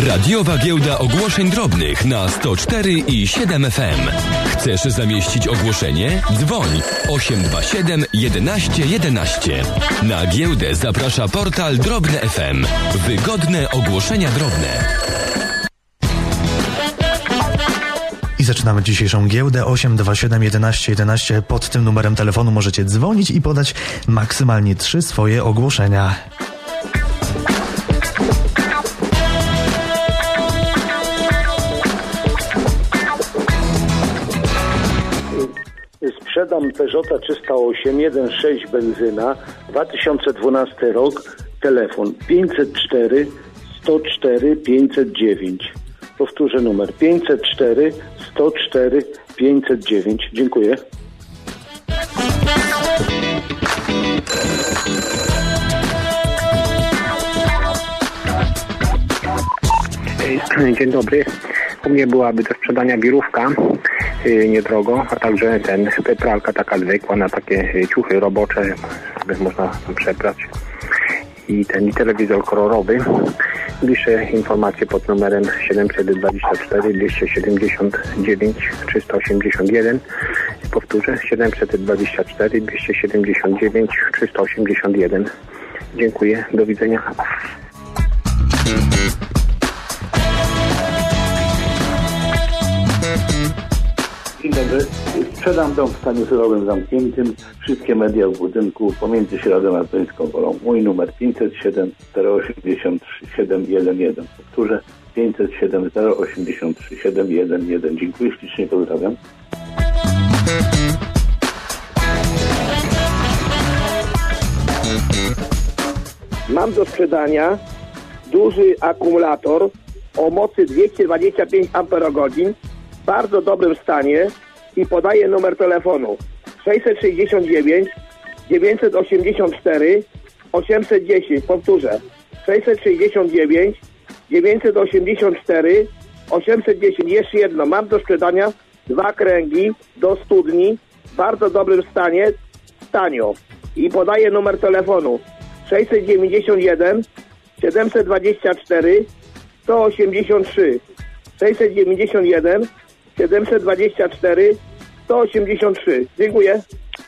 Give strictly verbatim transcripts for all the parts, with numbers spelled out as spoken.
Radiowa Giełda Ogłoszeń Drobnych na sto cztery i siedem F M. Chcesz zamieścić ogłoszenie? Dzwoń osiem dwa siedem jedenaście jedenaście. Na giełdę zaprasza portal Drobne F M. Wygodne ogłoszenia drobne. I zaczynamy dzisiejszą giełdę. Osiem dwa siedem jedenaście jedenaście. Pod tym numerem telefonu możecie dzwonić i podać maksymalnie trzy swoje ogłoszenia. Sprzedam Peugeota trzysta osiem, jeden przecinek sześć benzyna, dwa tysiące dwunasty rok, telefon pięćset cztery sto cztery pięćset dziewięć. Powtórzę numer pięćset cztery sto cztery pięćset dziewięć. Dziękuję. Dzień dobry. U mnie byłaby do sprzedania birówka yy, niedrogo, a także ten pralka taka zwykła na takie yy, ciuchy robocze, żeby można tam przeprać. I ten telewizor kolorowy. Bliższe informacje pod numerem siedemset dwadzieścia cztery dwieście siedemdziesiąt dziewięć trzysta osiemdziesiąt jeden. Powtórzę, siedemset dwadzieścia cztery dwieście siedemdziesiąt dziewięć trzysta osiemdziesiąt jeden. Dziękuję, do widzenia. Dzień dobry. Sprzedam dom w stanie zerowym zamkniętym. Wszystkie media w budynku pomiędzy Środą a Tońską Wolą. Mój numer pięćset siedem zero osiemdziesiąt trzy siedem jeden jeden. Powtórzę pięćset siedem zero osiemdziesiąt trzy siedem jeden jeden. Dziękuję ślicznie, pozdrawiam. Mam do sprzedania duży akumulator o mocy dwieście dwadzieścia pięć amperogodzin w bardzo dobrym stanie i podaję numer telefonu sześćset sześćdziesiąt dziewięć dziewięćset osiemdziesiąt cztery osiemset dziesięć. Powtórzę sześćset sześćdziesiąt dziewięć dziewięćset osiemdziesiąt cztery osiemset dziesięć. Jeszcze jedno, mam do sprzedania dwa kręgi do studni w bardzo dobrym stanie, tanio, i podaję numer telefonu sześćset dziewięćdziesiąt jeden siedemset dwadzieścia cztery sto osiemdziesiąt trzy. sześćset dziewięćdziesiąt jeden siedemset dwadzieścia cztery sto osiemdziesiąt trzy. Dziękuję.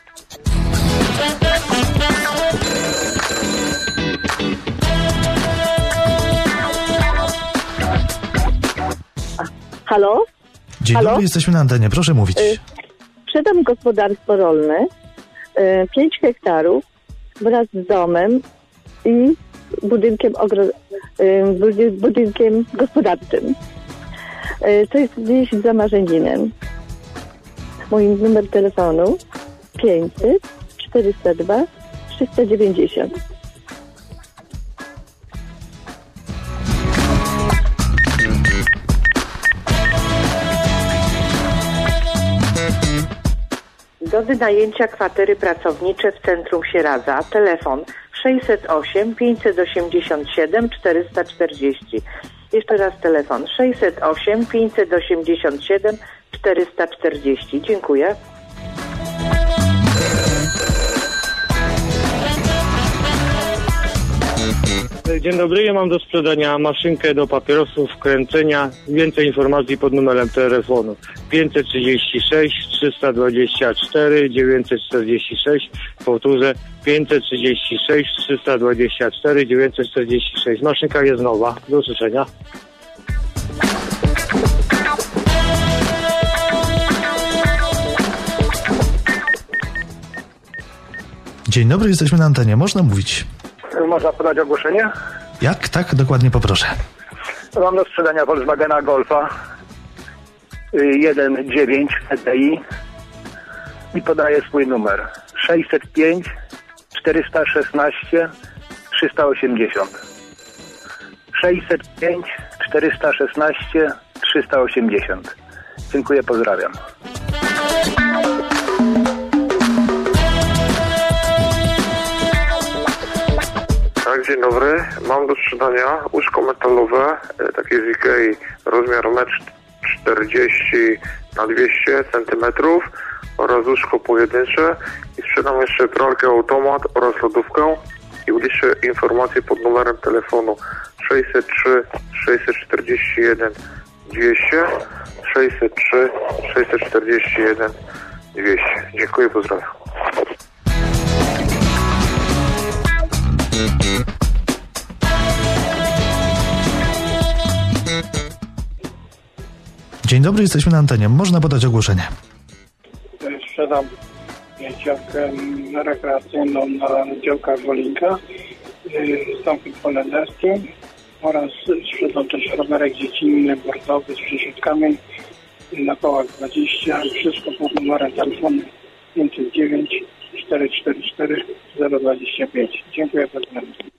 Halo? Dzień Halo? dobry, jesteśmy na antenie, proszę mówić. Y, Sprzedam gospodarstwo rolne, y, pięć hektarów wraz z domem i budynkiem, ogro- y, budynkiem gospodarczym. Y, to jest gdzieś za Marzędzinem. Mój numer telefonu pięćset czterysta dwa trzysta dziewięćdziesiąt. Do wynajęcia kwatery pracownicze w centrum Sieradza. Telefon sześćset osiem pięćset osiemdziesiąt siedem czterysta czterdzieści. Jeszcze raz telefon sześćset osiem pięćset osiemdziesiąt siedem czterysta czterdzieści. Dziękuję. Dzień dobry, ja mam do sprzedania maszynkę do papierosów, kręcenia. Więcej informacji pod numerem telefonu pięćset trzydzieści sześć trzysta dwadzieścia cztery dziewięćset czterdzieści sześć. Powtórzę pięćset trzydzieści sześć trzysta dwadzieścia cztery dziewięćset czterdzieści sześć. Maszynka jest nowa. Do usłyszenia. Dzień dobry, jesteśmy na antenie, można mówić. Można podać ogłoszenie? Jak? Tak, dokładnie poproszę. Mam do sprzedania Volkswagena Golfa jeden dziewięć T D I i podaję swój numer sześćset pięć czterysta szesnaście trzysta osiemdziesiąt. sześćset pięć czterysta szesnaście trzysta osiemdziesiąt. Dziękuję, pozdrawiam. Tak, dzień dobry. Mam do sprzedania łóżko metalowe, takie z Ikei, rozmiar metr czterdzieści na dwieście centymetrów oraz łóżko pojedyncze. I sprzedam jeszcze pralkę automat oraz lodówkę. I bliższe informacje pod numerem telefonu sześćset trzy sześćset czterdzieści jeden dwieście, sześćset trzy sześćset czterdzieści jeden dwieście. Dziękuję, pozdrawiam. Dzień dobry, jesteśmy na antenie. Można podać ogłoszenie. Sprzedam działkę rekreacyjną na działkach Wolinka z domkiem holenderskim oraz sprzedam też rowerek dziecinny bordowy z przesiadkami na kołach dwadzieścia. Wszystko pod numerem telefonu pięćset dziewięć czterysta czterdzieści cztery zero dwadzieścia pięć. Dziękuję bardzo.